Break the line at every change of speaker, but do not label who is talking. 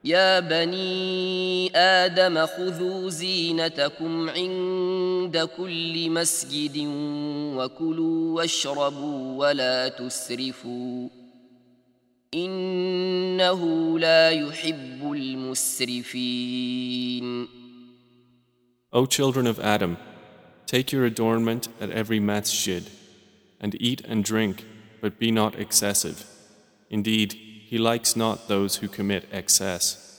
يا بني آدم خذوا زينتكم عند كل مسجد وكلوا واشربوا ولا تسرفوا إنه لا يحب المسرفين.
O children of Adam, take your adornment at every masjid, and eat and drink, but be not excessive. Indeed, he likes not those who commit excess.